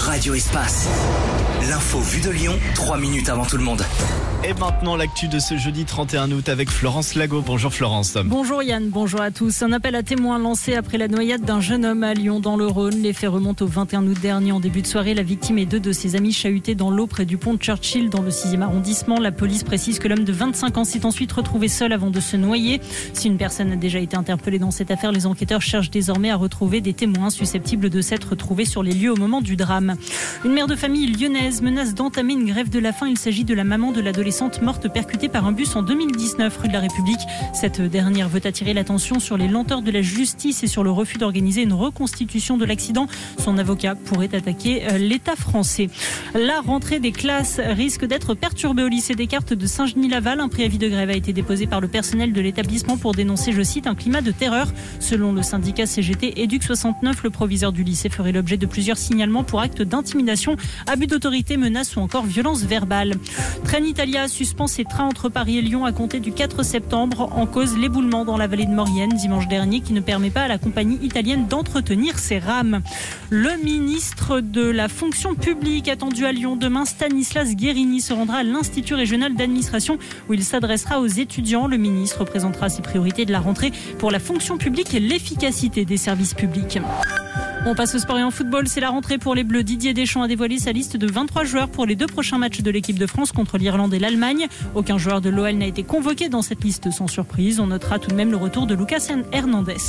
Radio Espace. L'info vue de Lyon, 3 minutes avant tout le monde. Et maintenant, l'actu de ce jeudi 31 août avec Florence Lago. Bonjour Florence. Bonjour Yann, bonjour à tous. Un appel à témoins lancé après la noyade d'un jeune homme à Lyon dans le Rhône. Les faits remontent au 21 août dernier. En début de soirée, la victime et 2 de ses amis chahutés dans l'eau près du pont de Churchill dans le 6e arrondissement. La police précise que l'homme de 25 ans s'est ensuite retrouvé seul avant de se noyer. Si une personne a déjà été interpellée dans cette affaire, les enquêteurs cherchent désormais à retrouver des témoins susceptibles de s'être retrouvés sur les lieux au moment du drame. Une mère de famille lyonnaise menace d'entamer une grève de la faim. Il s'agit de la maman de l'adolescente morte percutée par un bus en 2019 rue de la République. Cette dernière veut attirer l'attention sur les lenteurs de la justice et sur le refus d'organiser une reconstitution de l'accident. Son avocat pourrait attaquer l'État français. La rentrée des classes risque d'être perturbée au lycée Descartes de Saint-Genis-Laval. Un préavis de grève a été déposé par le personnel de l'établissement pour dénoncer, je cite, un climat de terreur. Selon le syndicat CGT Éduc 69, le proviseur du lycée ferait l'objet de plusieurs signalements pour actes d'intimidation, abus d'autorité, menaces ou encore violences verbales. Trenitalia suspend ses trains entre Paris et Lyon à compter du 4 septembre. En cause, l'éboulement dans la vallée de Maurienne dimanche dernier qui ne permet pas à la compagnie italienne d'entretenir ses rames. Le ministre de la fonction publique attendu à Lyon demain, Stanislas Guérini, se rendra à l'Institut régional d'administration où il s'adressera aux étudiants. Le ministre présentera ses priorités de la rentrée pour la fonction publique et l'efficacité des services publics. On passe au sport et en football, c'est la rentrée pour les Bleus. Didier Deschamps a dévoilé sa liste de 23 joueurs pour les 2 prochains matchs de l'équipe de France contre l'Irlande et l'Allemagne. Aucun joueur de l'OL n'a été convoqué dans cette liste sans surprise. On notera tout de même le retour de Lucas Hernandez.